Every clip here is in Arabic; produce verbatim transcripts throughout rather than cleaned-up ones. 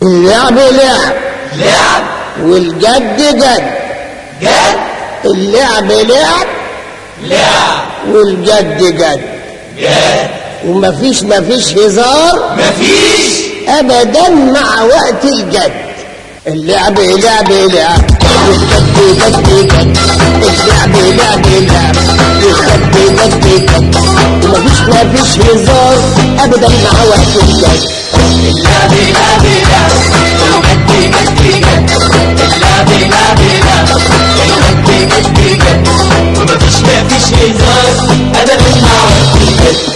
اللعب لعب لعب والجد جد جد اللعب لعب لعب والجد جد جد ومفيش مفيش هزار مفيش ابدا مع وقت الجد. اللعب لعب لعب والجد جد جد اللعب لعب لعب والجد جد جد ومفيش مفيش هزار ابدا مع وقت الجد. اللعب لعب لعب والجد جد جد اللعب لعب لعب والجد جد جد ومفيش مفيش هزار ابدا مع وقت الجد.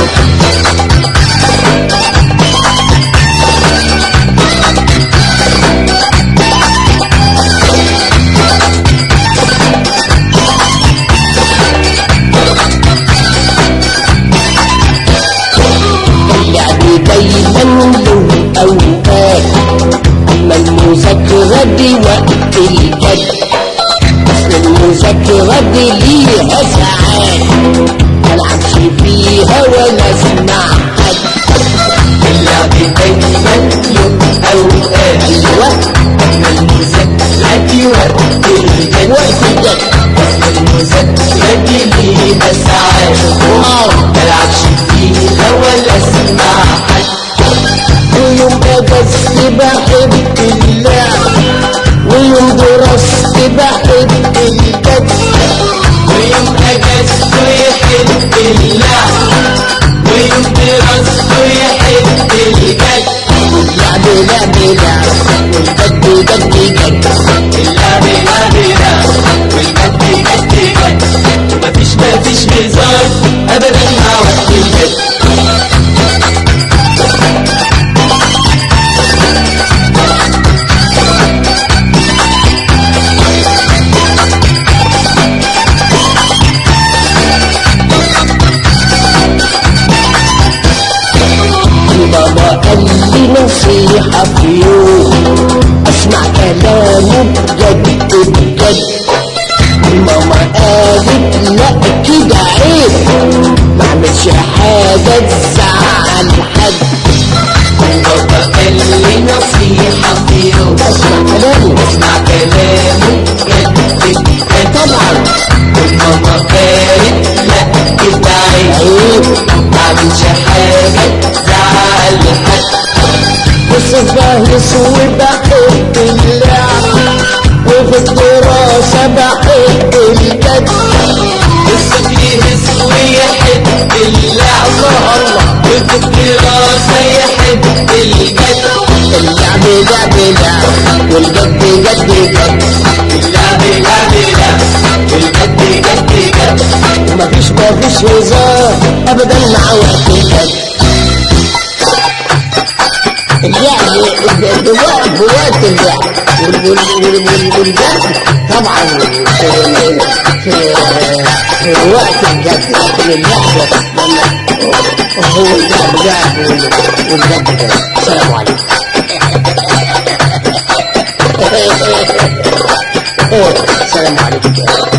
دايما له اوقات اما المذاكرة دي وقت الجد. اصل المذاكرة دي ليها ساعات ملعبش فيها ولا اسمع حد. اللعب دايما له اوقات ايوه اما المذاكرة دي وقت الجد. وقت الجد اصل المذاكرة دي ليها ساعات ملعبش فيها ولا اسمع حد. ويوم اجازتي بحب اللعب ويوم دراستي بحب الجد. ويوم اجازته يحب اللعب ويوم دراسته يحب الجد. اللعب لعب لعب والجد جد جد اللعب لعب لعب والجد جد جد ومفيش مفيش هزار ابدا مع وقت الجد. بابا قال لي نصيحة في يوم اسمع كلامه بجد بجد. ماما قالت لا كده عيب معملش حاجة تزعل حد. بابا قال لي نصيحة في يوم اسمع كلامه اسمع كلامه بجد بجد. طبعا وماما قالت لا كده عيب عيب معملش حاجة تزعل حد. بص فاهس وبحب اللعب وفي الدراسة بحب الجد. بص فيه ويحب اللعب وفي الدراسة يحب الجد. اللعب لعب لعب والجد جد جد اللعب لعب لعب والجد جد جد ومفيش مفيش هزار ابدا مع وقت الجد. اللعب بوقت بوقت اللعب والجد طبعا في, في, في وقت الجد. لكن اللعب هو اللعب لعب والجد جد. السلام عليكم. السلام عليكم.